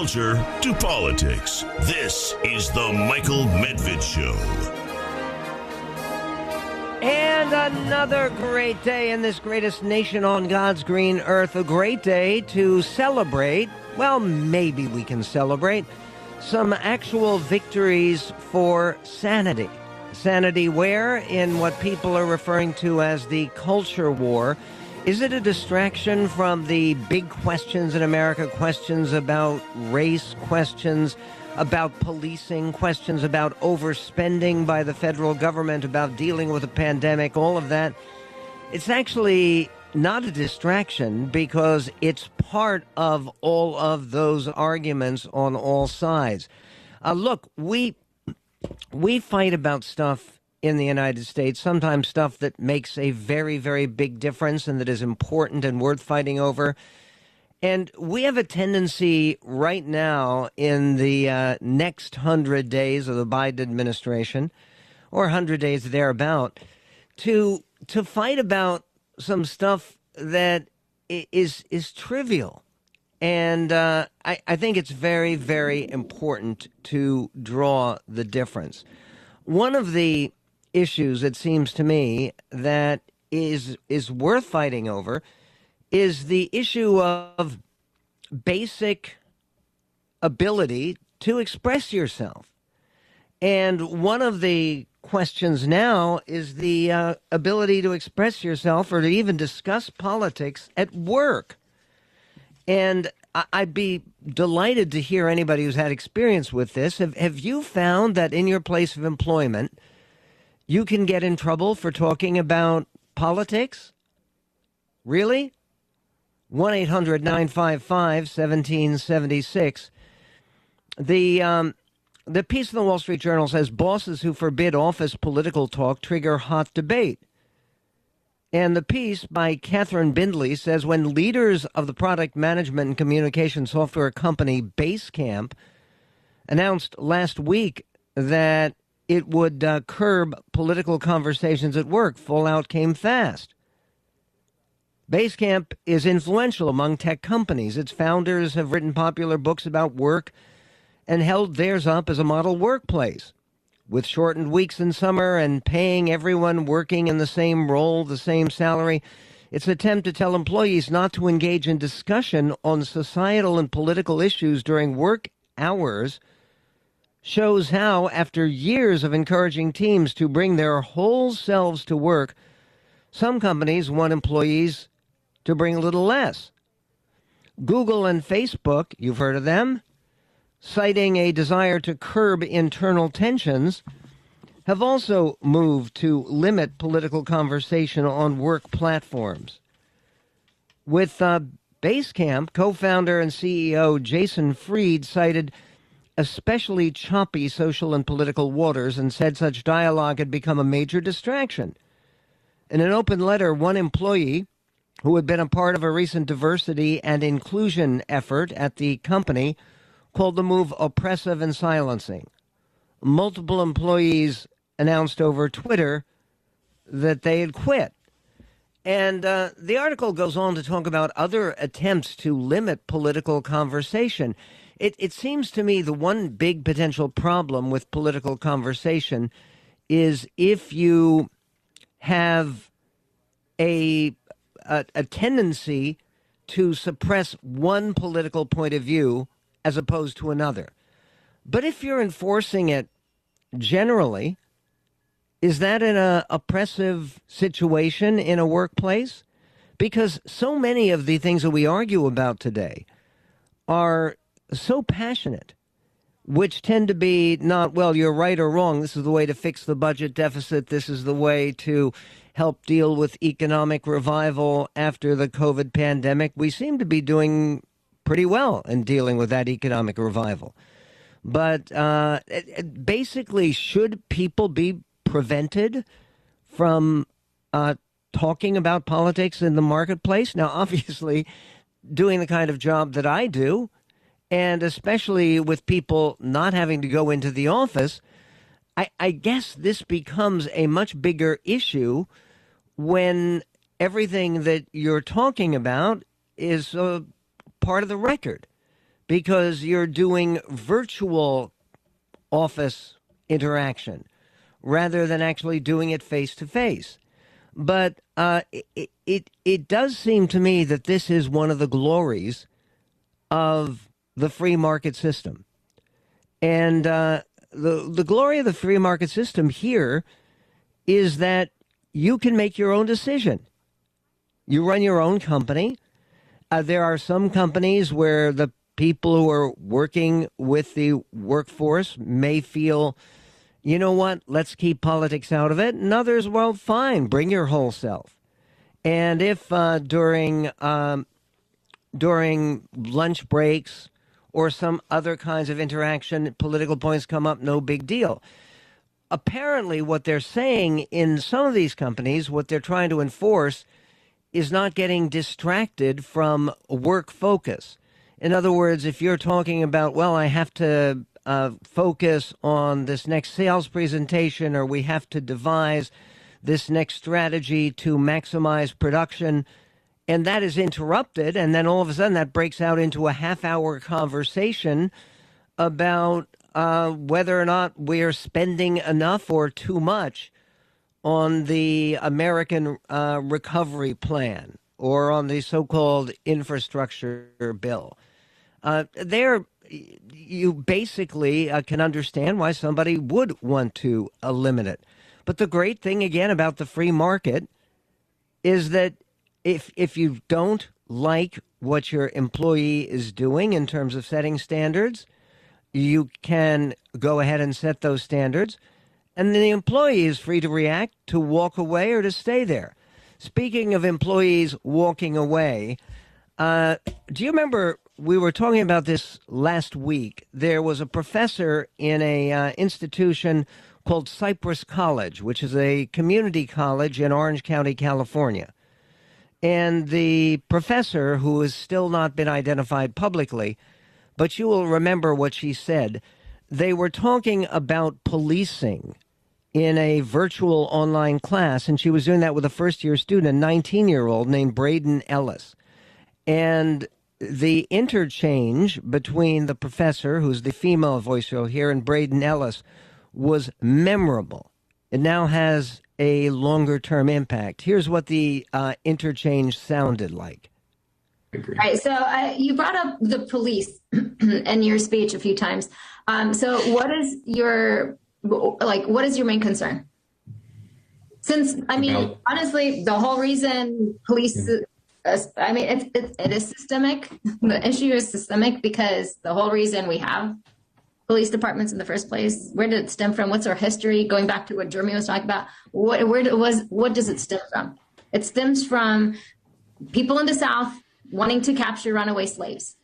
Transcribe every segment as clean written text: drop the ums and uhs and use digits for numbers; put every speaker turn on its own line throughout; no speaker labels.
culture to politics. This is the Michael Medved Show.
And another great day in this greatest nation on God's green earth. A great day to celebrate. Well, maybe we can celebrate some actual victories for sanity. Sanity where? In what people are referring to as the culture war. Is it a distraction from the big questions in America? Questions about race, questions about policing, questions about overspending by the federal government, about dealing with a pandemic, all of that. It's actually not a distraction because it's part of all of those arguments on all sides. Look, we fight about stuff in the United States, sometimes stuff that makes a very, very big difference and that is important and worth fighting over. And we have a tendency right now in the next 100 days of the Biden administration, or 100 days thereabout, to fight about some stuff that is trivial. And I think it's very, very important to draw the difference. One of the issues, it seems to me, that is worth fighting over is the issue of basic ability to express yourself. And one of the questions now is the ability to express yourself or to even discuss politics at work. And I'd be delighted to hear anybody who's had experience with this. Have you found that in your place of employment, you can get in trouble for talking about politics? Really? 1-800-955-1776. The piece in the Wall Street Journal says bosses who forbid office political talk trigger hot debate. And the piece by Catherine Bindley says when leaders of the product management and communication software company Basecamp announced last week that it would curb political conversations at work, fallout came fast. Basecamp is influential among tech companies. Its founders have written popular books about work and held theirs up as a model workplace. With shortened weeks in summer and paying everyone working in the same role the same salary, its attempt to tell employees not to engage in discussion on societal and political issues during work hours shows how, after years of encouraging teams to bring their whole selves to work, some companies want employees to bring a little less. Google and Facebook, you've heard of them, citing a desire to curb internal tensions, have also moved to limit political conversation on work platforms. With Basecamp, co-founder and CEO Jason Fried cited especially choppy social and political waters and said such dialogue had become a major distraction. In an open letter, one employee who had been a part of a recent diversity and inclusion effort at the company called the move oppressive and silencing. Multiple employees announced over Twitter that they had quit. And the article goes on to talk about other attempts to limit political conversation. It seems to me the one big potential problem with political conversation is if you have a tendency to suppress one political point of view as opposed to another. But if you're enforcing it generally, is that an oppressive situation in a workplace? Because so many of the things that we argue about today are so passionate, which tend to be not, well, you're right or wrong. This is the way to fix the budget deficit. This is the way to help deal with economic revival after the COVID pandemic. We seem to be doing pretty well in dealing with that economic revival. But basically, should people be prevented from talking about politics in the marketplace? Now, obviously, doing the kind of job that I do, and especially with people not having to go into the office, I guess this becomes a much bigger issue when everything that you're talking about is part of the record. because you're doing virtual office interaction rather than actually doing it face to face. But it does seem to me that this is one of the glories of the free market system. And the glory of the free market system here is that you can make your own decision. You run your own company. There are some companies where the people who are working with the workforce may feel, you know what, let's keep politics out of it. And others, well, fine, bring your whole self. And if during lunch breaks or some other kinds of interaction, political points come up, no big deal. Apparently, what they're saying in some of these companies, what they're trying to enforce is not getting distracted from work focus. In other words, if you're talking about, well, I have to focus on this next sales presentation, or we have to devise this next strategy to maximize production, and that is interrupted, and then all of a sudden that breaks out into a half-hour conversation about whether or not we're spending enough or too much on the American Recovery Plan or on the so-called infrastructure bill. You basically can understand why somebody would want to limit it. But the great thing, again, about the free market is that if you don't like what your employee is doing in terms of setting standards, you can go ahead and set those standards, and the employee is free to react, to walk away, or to stay there. Speaking of employees walking away, do you remember we were talking about this last week? There was a professor in a institution called Cypress College, which is a community college in Orange County, California. And the professor, who has still not been identified publicly, but you will remember what she said, they were talking about policing in a virtual online class, and she was doing that with a first-year student, a 19-year-old named Braden Ellis. And the interchange between the professor, who's the female voice you'll hear, and Braden Ellis was memorable. It now has a longer-term impact. Here's what the interchange sounded like.
All right, so you brought up the police in your speech a few times. So what is your main concern? Since, honestly, the whole reason police, it is systemic. The issue is systemic because the whole reason we have police departments in the first place, where did it stem from? What's our history? Going back to what Jeremy was talking about, what does it stem from? It stems from people in the South wanting to capture runaway slaves.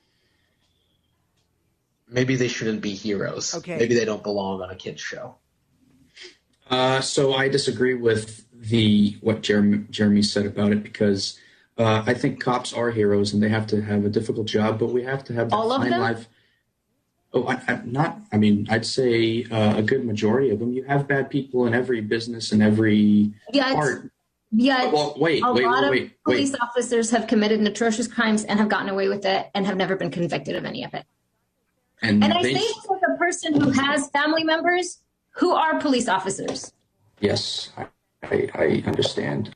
Maybe they shouldn't be heroes.
Okay.
Maybe they don't belong on a kid's show.
So I disagree with what Jeremy said about it, because I think cops are heroes and they have to have a difficult job, but we have to have that
all of
fine
them?
life. Oh, I'd say a good majority of them. You have bad people in every business and every part.
Yeah,
well, wait,
a lot of police
wait.
officers have committed atrocious crimes and have gotten away with it and have never been convicted of any of it. And I say this as a person who has family members who are police officers.
Yes, I understand.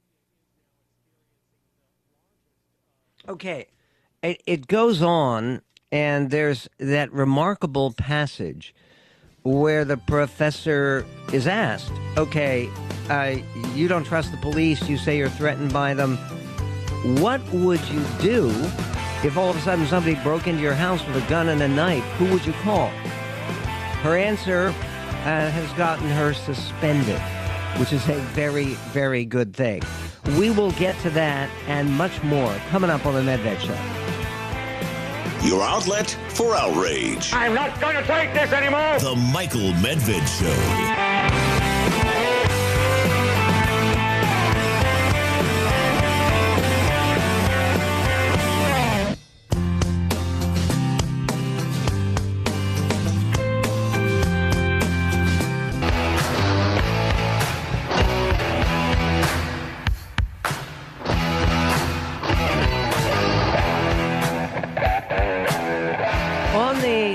Okay, it goes on, and there's that remarkable passage where the professor is asked, okay, you don't trust the police, you say you're threatened by them. What would you do if all of a sudden somebody broke into your house with a gun and a knife? Who would you call? Her answer has gotten her suspended, which is a very, very good thing. We will get to that and much more coming up on the Medved Show.
Your outlet for outrage.
I'm not going to take this anymore.
The Michael Medved Show.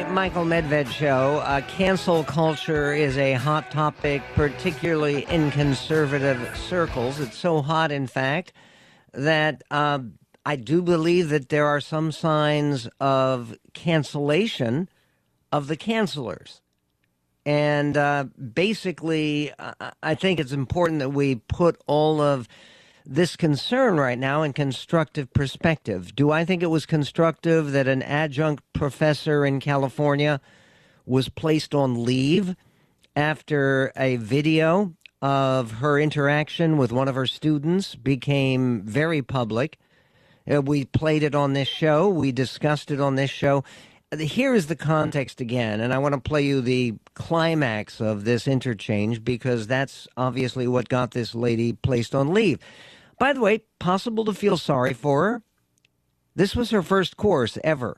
Michael Medved Show. Cancel culture is a hot topic, particularly in conservative circles. It's so hot, in fact, that I do believe that there are some signs of cancellation of the cancelers. And basically, I think it's important that we put all of this concern right now in constructive perspective. Do I think it was constructive that an adjunct professor in California was placed on leave after a video of her interaction with one of her students became very public? We played it on this show. We discussed it on this show. Here is the context again, and I want to play you the climax of this interchange because that's obviously what got this lady placed on leave. By the way, possible to feel sorry for her. This was her first course ever.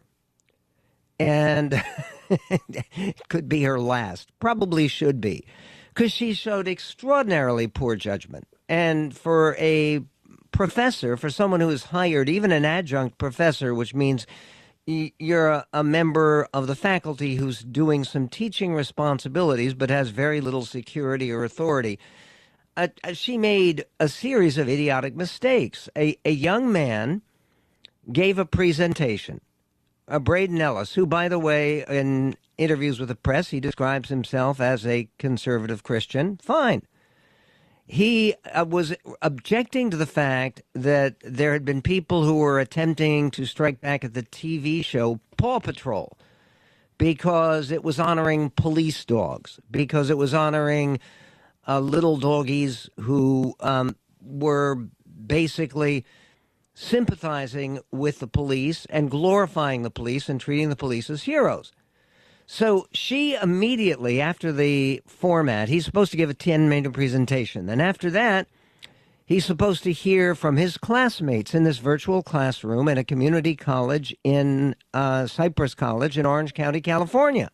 And it could be her last. Probably should be. Because she showed extraordinarily poor judgment. And for a professor, for someone who is hired, even an adjunct professor, which means you're a member of the faculty who's doing some teaching responsibilities but has very little security or authority, she made a series of idiotic mistakes. A young man gave a presentation, Braden Ellis, who, by the way, in interviews with the press, he describes himself as a conservative Christian. Fine. He was objecting to the fact that there had been people who were attempting to strike back at the TV show Paw Patrol because it was honoring police dogs, because it was honoring little doggies who were basically sympathizing with the police and glorifying the police and treating the police as heroes. So she immediately, after the format, he's supposed to give a 10-minute presentation. Then after that, he's supposed to hear from his classmates in this virtual classroom at a community college in Cypress College in Orange County, California.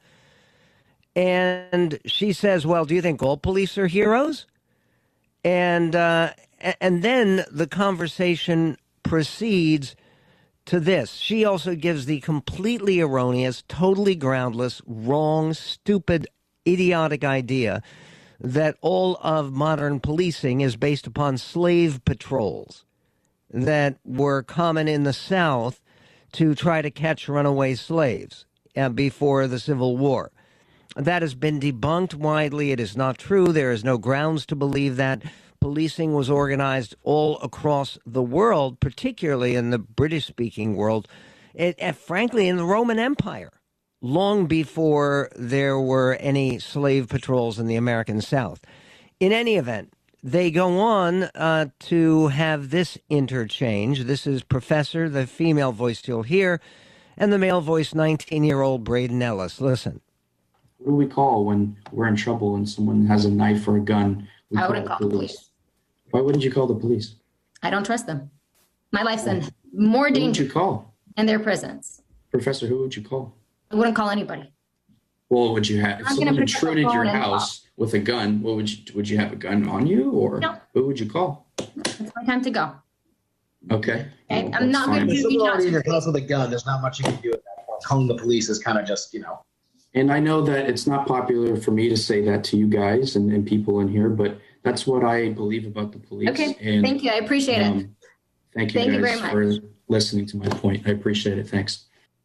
And she says, well, do you think all police are heroes? And then the conversation proceeds to this. She also gives the completely erroneous, totally groundless, wrong, stupid, idiotic idea that all of modern policing is based upon slave patrols that were common in the South to try to catch runaway slaves before the Civil War. That has been debunked widely. It is not true. There is no grounds to believe that. Policing was organized all across the world, particularly in the British-speaking world, frankly, in the Roman Empire, long before there were any slave patrols in the American South. In any event, they go on to have this interchange. This is Professor, the female voice you'll hear, and the male voice, 19-year-old Braden Ellis. Listen.
What do we call when we're in trouble and someone has a knife or a gun?
I wouldn't call the police.
Why wouldn't you call the police?
I don't trust them. My life's in more danger.
Who would you call?
In their presence.
Professor, who would you call?
I wouldn't call anybody.
Well, would you have, if someone intruded your house with a gun, what would you have a gun on you, or
no.
Who would you call?
It's my time to go.
Okay.
Well, I'm not going to
If
be
someone already in your house with a gun, there's not much you can do at that point. Calling the police is kind of just,
And I know that it's not popular for me to say that to you guys and people in here, but that's what I believe about the police.
Okay,
and,
thank you. I appreciate it.
Thank you guys for listening to my point. I appreciate it. Thanks.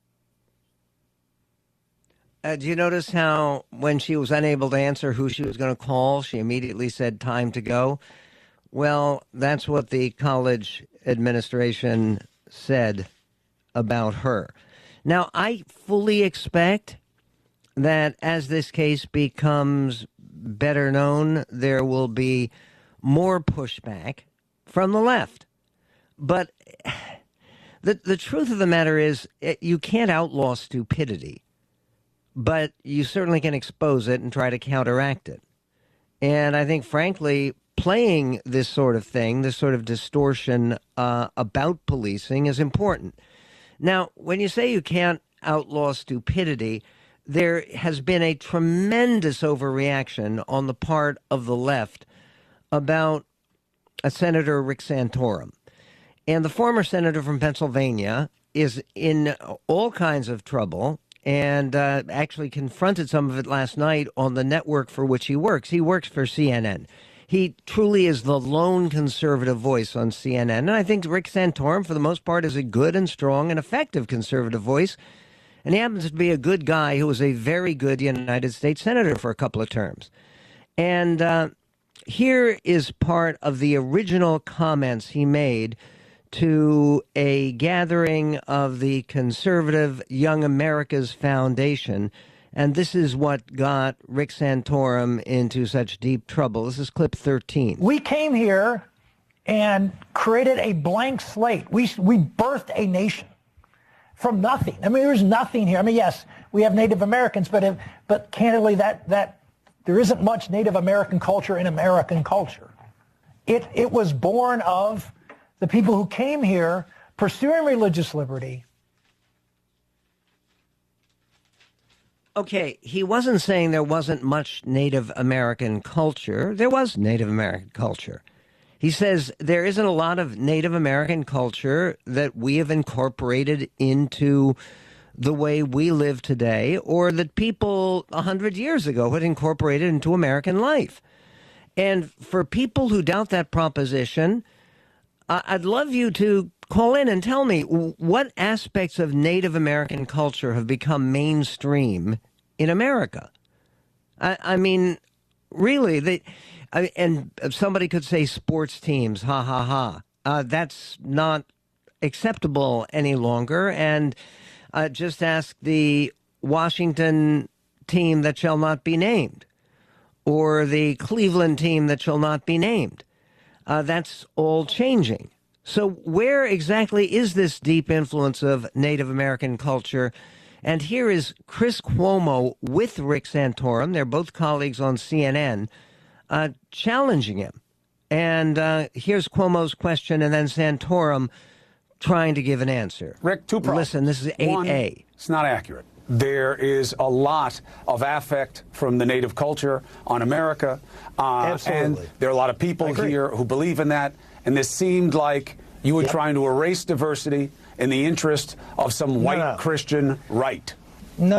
Do you notice how when she was unable to answer who she was going to call, she immediately said, time to go? Well, that's what the college administration said about her. Now, I fully expect that as this case becomes better known, there will be more pushback from the left. But the truth of the matter is you can't outlaw stupidity, but you certainly can expose it and try to counteract it. And I think, frankly, playing this sort of thing, this sort of distortion about policing is important. Now, when you say you can't outlaw stupidity, there has been a tremendous overreaction on the part of the left about Senator Rick Santorum. And the former senator from Pennsylvania is in all kinds of trouble and actually confronted some of it last night on the network for which he works. He works for CNN. He truly is the lone conservative voice on CNN. And I think Rick Santorum, for the most part, is a good and strong and effective conservative voice. And he happens to be a good guy who was a very good United States senator for a couple of terms. And here is part of the original comments he made to a gathering of the Conservative Young America's Foundation. And this is what got Rick Santorum into such deep trouble. This is clip 13.
We came here and created a blank slate. We birthed a nation from nothing. I mean, there's nothing here. I mean, yes, we have Native Americans, but candidly, that there isn't much Native American culture in American culture. It was born of the people who came here pursuing religious liberty.
Okay, he wasn't saying there wasn't much Native American culture. There was Native American culture. He says there isn't a lot of Native American culture that we have incorporated into the way we live today, or that people 100 years ago had incorporated into American life. And for people who doubt that proposition, I'd love you to call in and tell me what aspects of Native American culture have become mainstream in America. I mean, really, and somebody could say sports teams, ha, ha, ha. That's not acceptable any longer. And just ask the Washington team that shall not be named, or the Cleveland team that shall not be named. That's all changing. So where exactly is this deep influence of Native American culture? And here is Chris Cuomo with Rick Santorum. They're both colleagues on CNN, challenging him. And here's Cuomo's question, and then Santorum trying to give an answer.
Rick, two problems.
Listen, this is 8A.
One, it's not accurate. There is a lot of affect from the Native culture on America.
Absolutely.
And there are a lot of people here who believe in that. And this seemed like you were trying to erase diversity in the interest of some white Christian right.
No.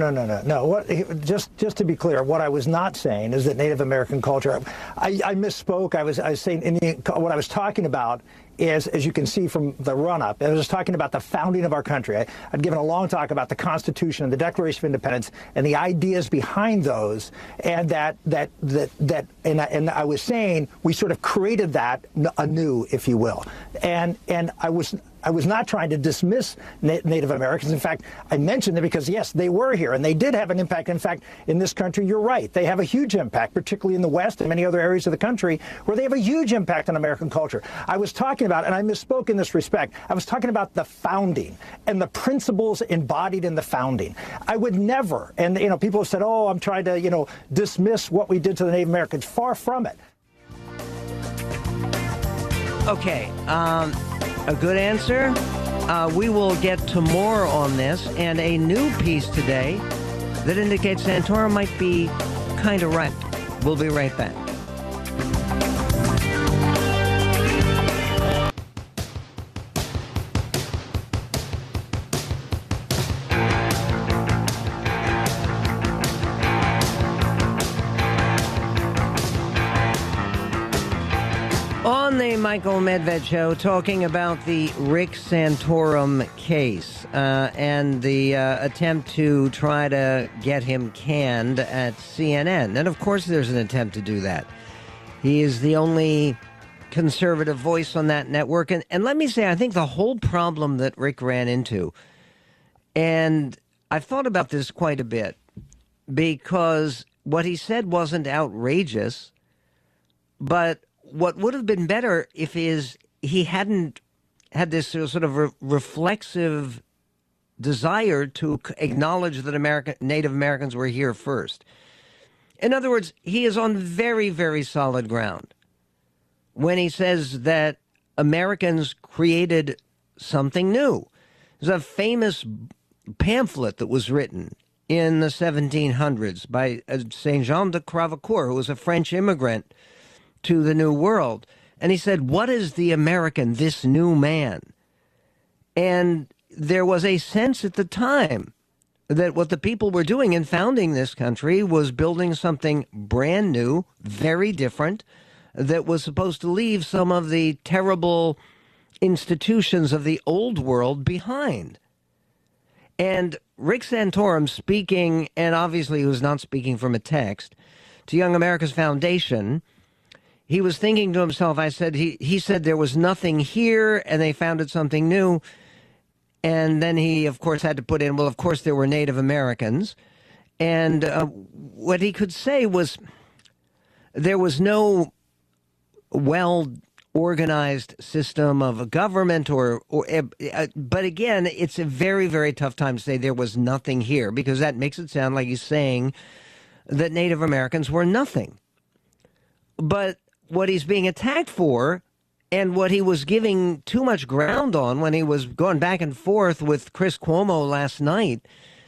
Just to be clear, what I was not saying is that Native American culture. I misspoke. I was saying what I was talking about is, as you can see from the run-up, I was talking about the founding of our country. I'd given a long talk about the Constitution and the Declaration of Independence and the ideas behind those, and and I was saying we sort of created that anew, if you will, and I was not trying to dismiss Native Americans. In fact, I mentioned it because, yes, they were here, and they did have an impact. In fact, in this country, you're right. They have a huge impact, particularly in the West and many other areas of the country, where they have a huge impact on American culture. I was talking about, and I misspoke in this respect, I was talking about the founding and the principles embodied in the founding. I would never, and, people have said, oh, I'm trying to, dismiss what we did to the Native Americans. Far from it.
Okay, a good answer. We will get to more on this, and a new piece today that indicates Santorum might be kind of right. We'll be right back. On the Michael Medved Show, talking about the Rick Santorum case and the attempt to try to get him canned at CNN. And of course there's an attempt to do that. He is the only conservative voice on that network. And let me say, I think the whole problem that Rick ran into, and I've thought about this quite a bit, because what he said wasn't outrageous, but what would have been better if he hadn't had this sort of reflexive desire to acknowledge that Native Americans were here first. In other words, he is on very, very solid ground when he says that Americans created something new. There's a famous pamphlet that was written in the 1700s by Saint Jean de Crèvecoeur, who was a French immigrant to the New World. And he said, what is the American, this new man? And there was a sense at the time that what the people were doing in founding this country was building something brand new, very different, that was supposed to leave some of the terrible institutions of the old world behind. And Rick Santorum speaking, and obviously he was not speaking from a text, to Young America's Foundation, he was thinking to himself, he said there was nothing here and they founded something new. And then he, of course, had to put in, well, of course, there were Native Americans. And what he could say was there was no well-organized system of a government but again, it's a very, very tough time to say there was nothing here, because that makes it sound like he's saying that Native Americans were nothing. But what he's being attacked for, and what he was giving too much ground on when he was going back and forth with Chris Cuomo last night,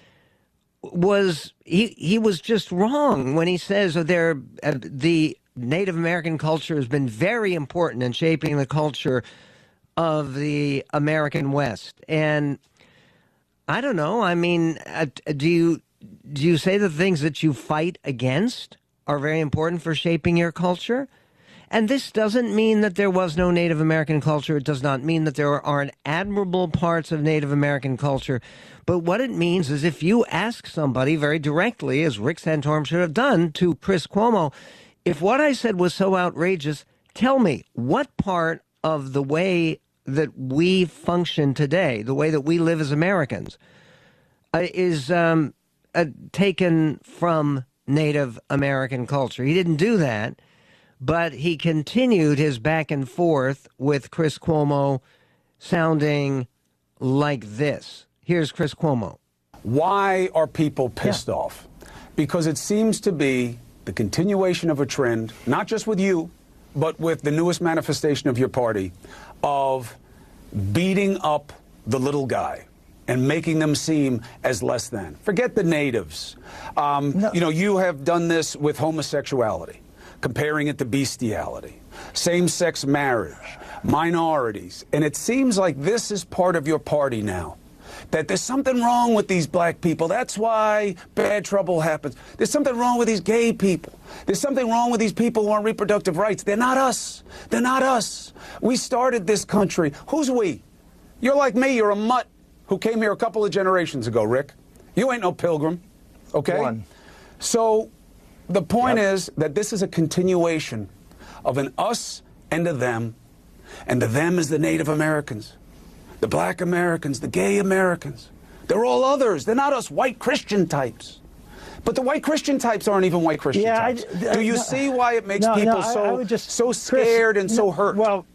was he was just wrong when he says the Native American culture has been very important in shaping the culture of the American West. And I don't know. I mean, do you say the things that you fight against are very important for shaping your culture? And this doesn't mean that there was no Native American culture. It does not mean that there aren't admirable parts of Native American culture. But what it means is if you ask somebody very directly, as Rick Santorum should have done to Chris Cuomo, if what I said was so outrageous, tell me what part of the way that we function today, the way that we live as Americans, is taken from Native American culture. He didn't do that. But he continued his back and forth with Chris Cuomo sounding like this. Here's Chris Cuomo.
Why are people pissed off? Because it seems to be the continuation of a trend, not just with you, but with the newest manifestation of your party, of beating up the little guy and making them seem as less than. Forget the natives. No. You know, you have done this with homosexuality, comparing it to bestiality, same-sex marriage, minorities. And it seems like this is part of your party now, that there's something wrong with these black people. That's why bad trouble happens. There's something wrong with these gay people. There's something wrong with these people who want reproductive rights. They're not us. They're not us. We started this country. Who's we? You're like me. You're a mutt who came here a couple of generations ago, Rick. You ain't no pilgrim, okay?
One.
So the point is that this is a continuation of an us and a them, and the them is the Native Americans, the black Americans, the gay Americans. They're all others. They're not us white Christian types. But the white Christian types aren't even white Christian types. Do you see why it makes people so scared and so hurt?
Well,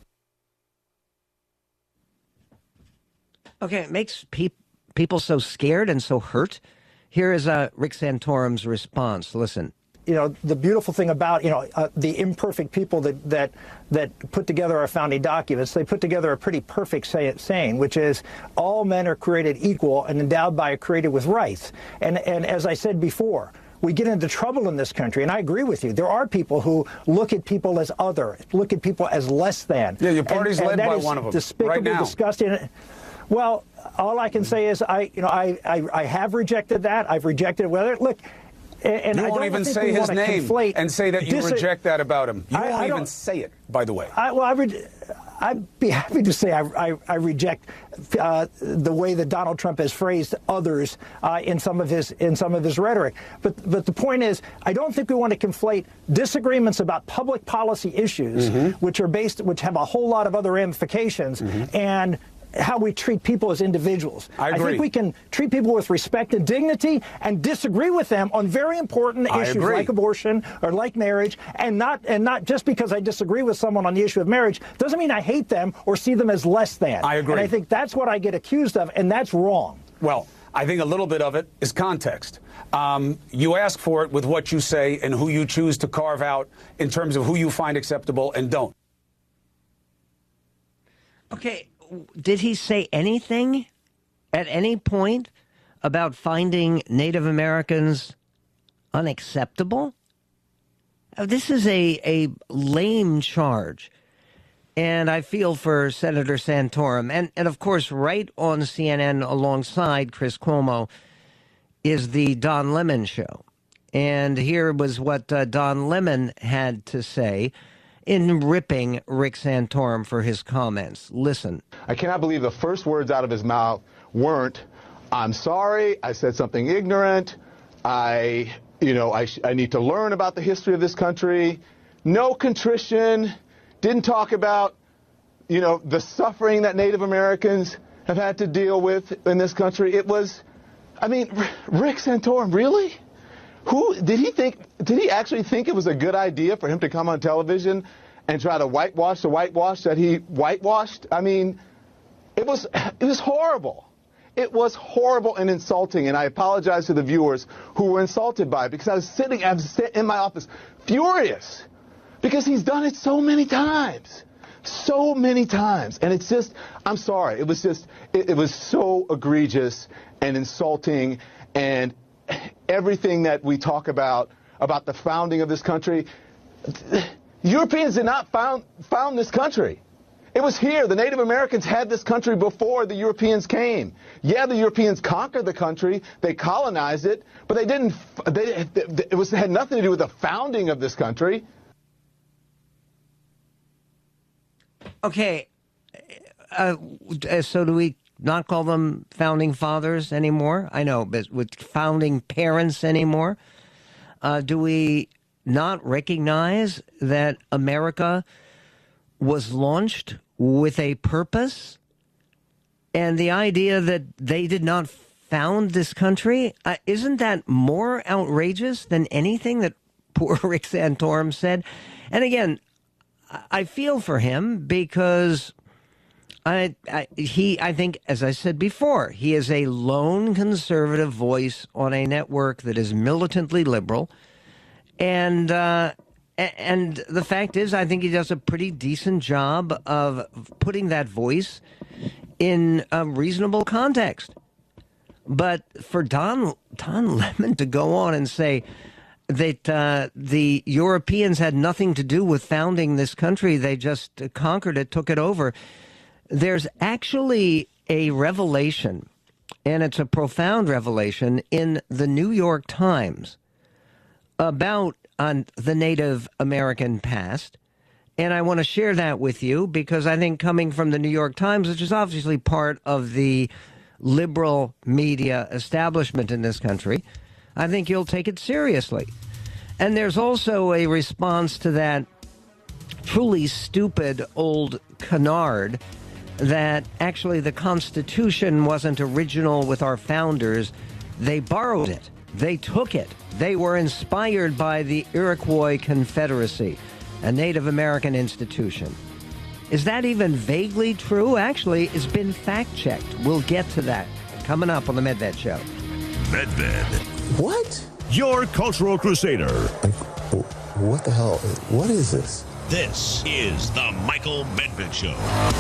okay, it makes people so scared and so hurt. Here is Rick Santorum's response. Listen.
You know, the beautiful thing about, the imperfect people that put together our founding documents, they put together a pretty perfect saying, which is all men are created equal and endowed by a creator with rights. And as I said before, we get into trouble in this country, and I agree with you. There are people who look at people as other, look at people as less than.
Yeah, your party's led by one of them
despicable,
right now.
Disgusting. Well, all I can say is I have rejected that. I've rejected whether look. And
you won't even say his name and say that you reject that about him. You won't even say it, by the way.
I'd be happy to say I reject the way that Donald Trump has phrased others in some of his rhetoric. But the point is, I don't think we want to conflate disagreements about public policy issues, which have a whole lot of other ramifications, and how we treat people as individuals.
I agree.
I think we can treat people with respect and dignity and disagree with them on very important issues like abortion or like marriage, and not just because I disagree with someone on the issue of marriage doesn't mean I hate them or see them as less than.
I agree.
And I think that's what I get accused of, and that's wrong.
Well, I think a little bit of it is context. You ask for it with what you say and who you choose to carve out in terms of who you find acceptable and don't.
Okay. Did he say anything at any point about finding Native Americans unacceptable? This is a lame charge. And I feel for Senator Santorum. And of course, right on CNN alongside Chris Cuomo is the Don Lemon Show. And here was what Don Lemon had to say in ripping Rick Santorum for his comments. Listen.
I cannot believe the first words out of his mouth weren't, "I'm sorry, I said something ignorant, I need to learn about the history of this country." No contrition, didn't talk about, the suffering that Native Americans have had to deal with in this country. It was, Rick Santorum, really? Did he actually think it was a good idea for him to come on television and try to whitewash the whitewash that he whitewashed? It was horrible. It was horrible and insulting, and I apologize to the viewers who were insulted by it, because I was sitting in my office furious, because he's done it so many times. So many times. And it's just, I'm sorry, it was just, it was so egregious and insulting, and everything that we talk about the founding of this country, Europeans did not found this country. It was here. The Native Americans had this country before the Europeans came. Yeah, the Europeans conquered the country, they colonized it, but they didn't, it had nothing to do with the founding of this country.
Okay, so do we not call them founding fathers anymore? I know, but with founding parents anymore? Do we not recognize that America was launched with a purpose? And the idea that they did not found this country, isn't that more outrageous than anything that poor Rick Santorum said? And again, I feel for him because I think, as I said before, he is a lone conservative voice on a network that is militantly liberal. And the fact is, I think he does a pretty decent job of putting that voice in a reasonable context. But for Don Lemon to go on and say that the Europeans had nothing to do with founding this country, they just conquered it, took it over. There's actually a revelation, and it's a profound revelation, in the New York Times about the Native American past. And I want to share that with you because I think, coming from the New York Times, which is obviously part of the liberal media establishment in this country, I think you'll take it seriously. And there's also a response to that truly stupid old canard that actually the Constitution wasn't original with our founders. They borrowed it. They took it. They were inspired by the Iroquois Confederacy, a Native American institution. Is that even vaguely true? Actually, it's been fact-checked. We'll get to that coming up on the Medved Show.
Medved.
What?
Your cultural crusader.
What the hell? What is this?
This is the Michael Medved Show.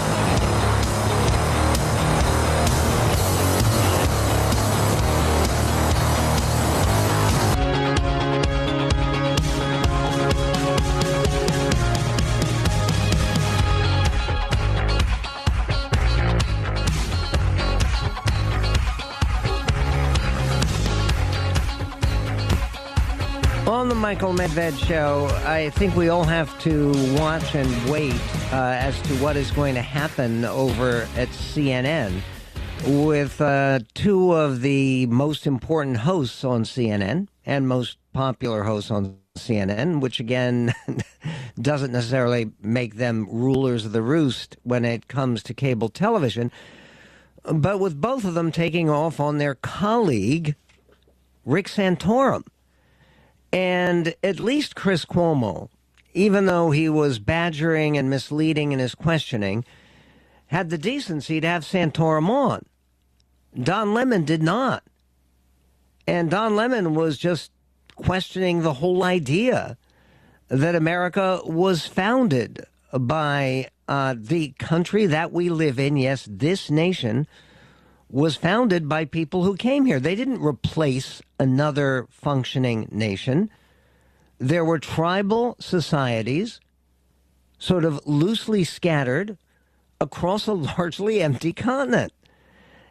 On the Michael Medved Show, I think we all have to watch and wait as to what is going to happen over at CNN with two of the most important hosts on CNN and most popular hosts on CNN, which again doesn't necessarily make them rulers of the roost when it comes to cable television, but with both of them taking off on their colleague, Rick Santorum. And at least Chris Cuomo, even though he was badgering and misleading in his questioning, had the decency to have Santorum on. Don Lemon did not. And Don Lemon was just questioning the whole idea that America was founded by the country that we live in. Yes, this nation was founded by people who came here. They didn't replace another functioning nation. There were tribal societies sort of loosely scattered across a largely empty continent.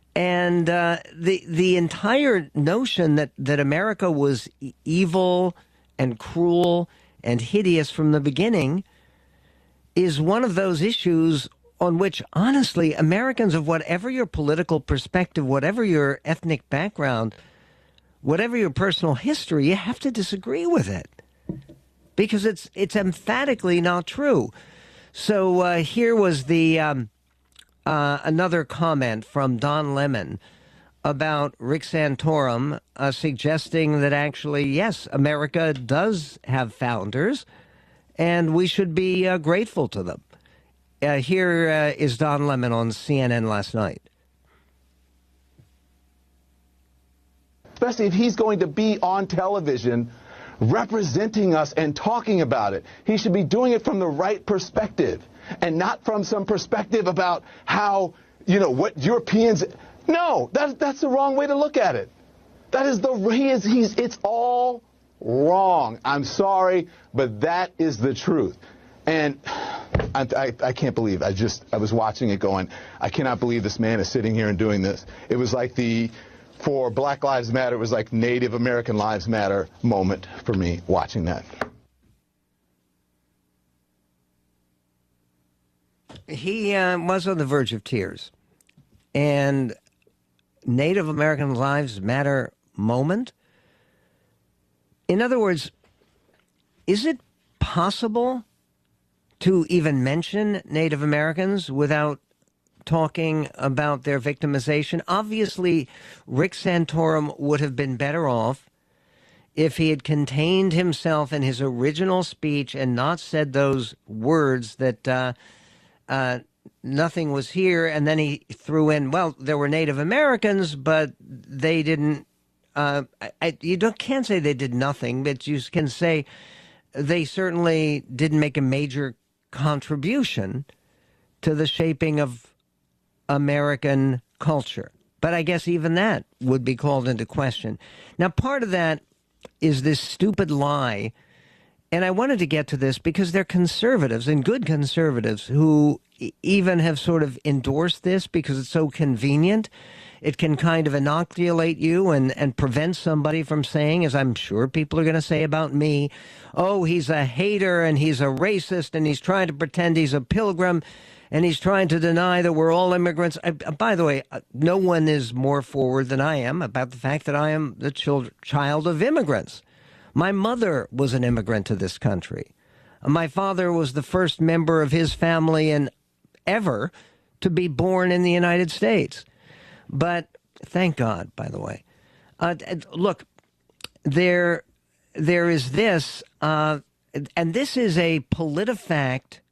And the entire notion that America was evil and cruel and hideous from the beginning is one of those issues on which, honestly, Americans of whatever your political perspective, whatever your ethnic background, whatever your personal history, you have to disagree with it because it's emphatically not true. So here was the another comment from Don Lemon about Rick Santorum suggesting that actually, yes, America does have founders, and we should be grateful to them. Here is Don Lemon on CNN last night.
Especially if he's going to be on television representing us and talking about it. He should be doing it from the right perspective and not from some perspective about how, what Europeans... No, that's the wrong way to look at it. That is it's all wrong. I'm sorry, but that is the truth. And I can't believe, I was watching it going, I cannot believe this man is sitting here and doing this. It was like for Black Lives Matter, it was like Native American Lives Matter moment for me watching that.
He was on the verge of tears. And Native American Lives Matter moment? In other words, is it possible to even mention Native Americans without talking about their victimization? Obviously, Rick Santorum would have been better off if he had contained himself in his original speech and not said those words that nothing was here, and then he threw in, well, there were Native Americans, but they didn't, can't say they did nothing, but you can say they certainly didn't make a major contribution to the shaping of American culture. But I guess even that would be called into question. Now, part of that is this stupid lie, and I wanted to get to this because they're conservatives, and good conservatives, who even have sort of endorsed this because it's so convenient. It can kind of inoculate you and prevent somebody from saying, as I'm sure people are going to say about me, oh, he's a hater and he's a racist and he's trying to pretend he's a pilgrim and he's trying to deny that we're all immigrants. By the way, no one is more forward than I am about the fact that I am the child of immigrants. My mother was an immigrant to this country. My father was the first member of his family and ever to be born in the United States. But thank God, by the way. Look, there is this, and this is a PolitiFact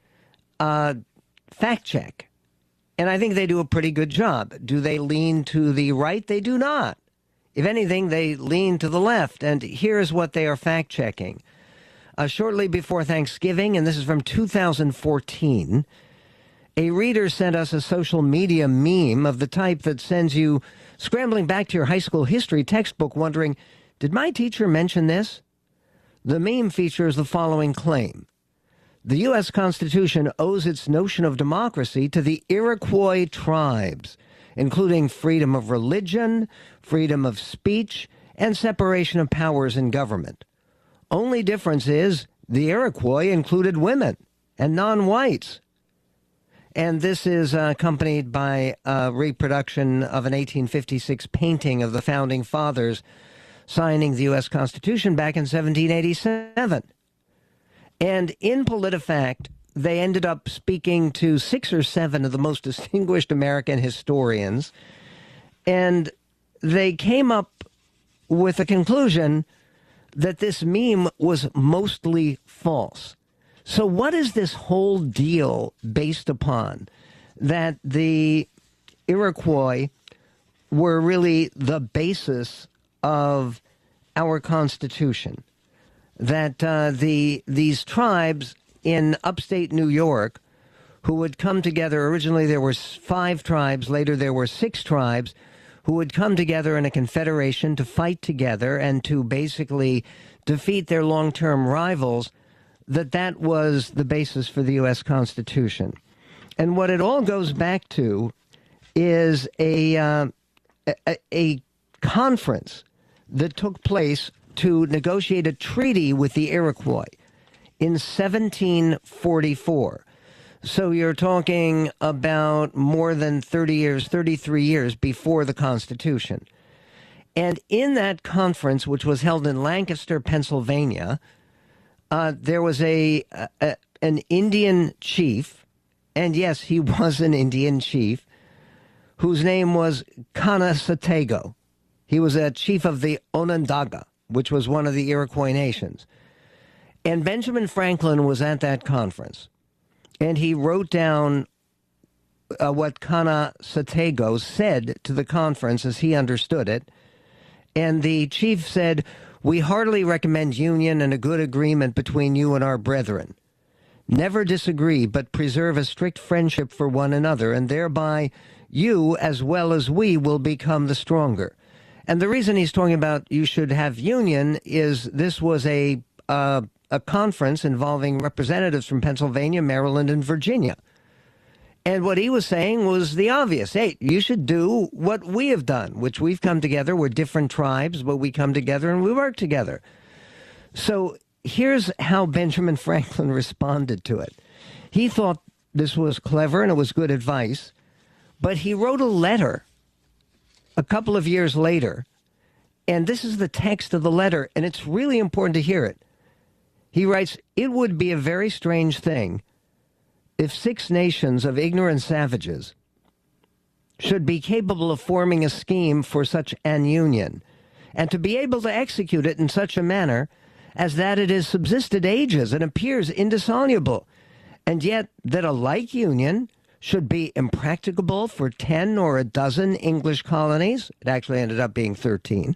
fact check. And I think they do a pretty good job. Do they lean to the right? They do not. If anything, they lean to the left. And here's what they are fact checking. Shortly before Thanksgiving, and this is from 2014, a reader sent us a social media meme of the type that sends you scrambling back to your high school history textbook wondering, did my teacher mention this? The meme features the following claim. The U.S. Constitution owes its notion of democracy to the Iroquois tribes, including freedom of religion, freedom of speech, and separation of powers in government. Only difference is the Iroquois included women and non-whites. And this is accompanied by a reproduction of an 1856 painting of the Founding Fathers signing the U.S. Constitution back in 1787. And in PolitiFact, they ended up speaking to 6 or 7 of the most distinguished American historians, and they came up with a conclusion that this meme was mostly false. So what is this whole deal based upon? That the Iroquois were really the basis of our Constitution. That these tribes in upstate New York who would come together, originally there were 5 tribes, later there were 6 tribes, who would come together in a confederation to fight together and to basically defeat their long-term rivals, that was the basis for the U.S. Constitution. And what it all goes back to is a conference that took place to negotiate a treaty with the Iroquois in 1744. So you're talking about more than 30 years, 33 years before the Constitution. And in that conference, which was held in Lancaster, Pennsylvania, there was an Indian chief, and yes, he was an Indian chief, whose name was Kanasatego. He was a chief of the Onondaga, which was one of the Iroquois nations. And Benjamin Franklin was at that conference, and he wrote down what Kanasatego said to the conference as he understood it. And the chief said, "We heartily recommend union and a good agreement between you and our brethren. Never disagree, but preserve a strict friendship for one another, and thereby you, as well as we, will become the stronger." And the reason he's talking about you should have union is this was a conference involving representatives from Pennsylvania, Maryland, and Virginia. And what he was saying was the obvious. Hey, you should do what we have done, which we've come together. We're different tribes, but we come together and we work together. So here's how Benjamin Franklin responded to it. He thought this was clever and it was good advice, but he wrote a letter a couple of years later, and this is the text of the letter, and it's really important to hear it. He writes, "It would be a very strange thing if 6 nations of ignorant savages should be capable of forming a scheme for such an union, and to be able to execute it in such a manner as that it has subsisted ages and appears indissoluble, and yet that a like union should be impracticable for 10 or a dozen English colonies," it actually ended up being 13,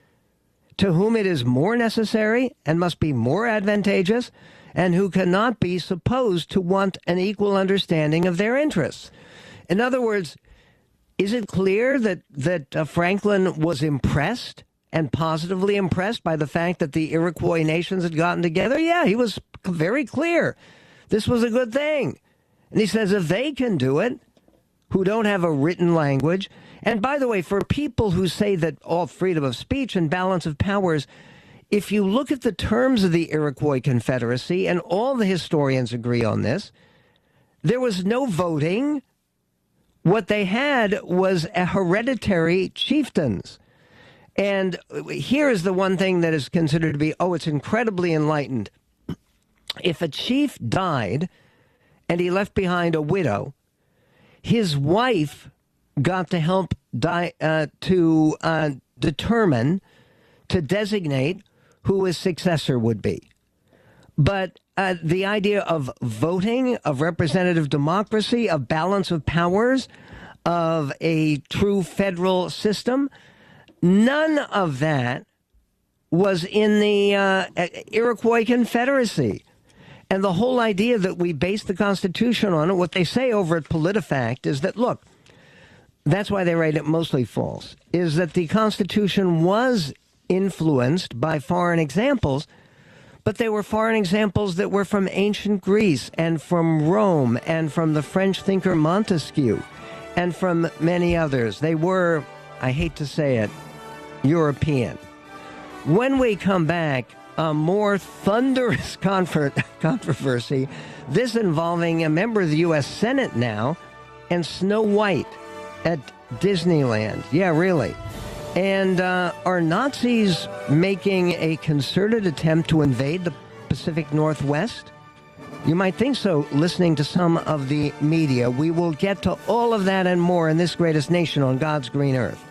"to whom it is more necessary and must be more advantageous, and who cannot be supposed to want an equal understanding of their interests." In other words, is it clear that Franklin was impressed and positively impressed by the fact that the Iroquois nations had gotten together? Yeah, he was very clear. This was a good thing. And he says if they can do it, who don't have a written language, and by the way, for people who say that all freedom of speech and balance of powers, if you look at the terms of the Iroquois Confederacy, and all the historians agree on this, there was no voting. What they had was a hereditary chieftains. And here is the one thing that is considered to be, it's incredibly enlightened. If a chief died and he left behind a widow, his wife got to help determine, to designate who his successor would be. But the idea of voting, of representative democracy, of balance of powers, of a true federal system, none of that was in the Iroquois Confederacy. And the whole idea that we base the Constitution on it, what they say over at PolitiFact is that, look, that's why they write it mostly false, is that the Constitution was influenced by foreign examples, but they were foreign examples that were from ancient Greece and from Rome and from the French thinker Montesquieu and from many others. They were, I hate to say it, European. When we come back, a more thunderous controversy, this involving a member of the U.S. Senate now and Snow White at Disneyland. Yeah, really. And are Nazis making a concerted attempt to invade the Pacific Northwest? You might think so, listening to some of the media. We will get to all of that and more in This Greatest Nation on God's Green Earth.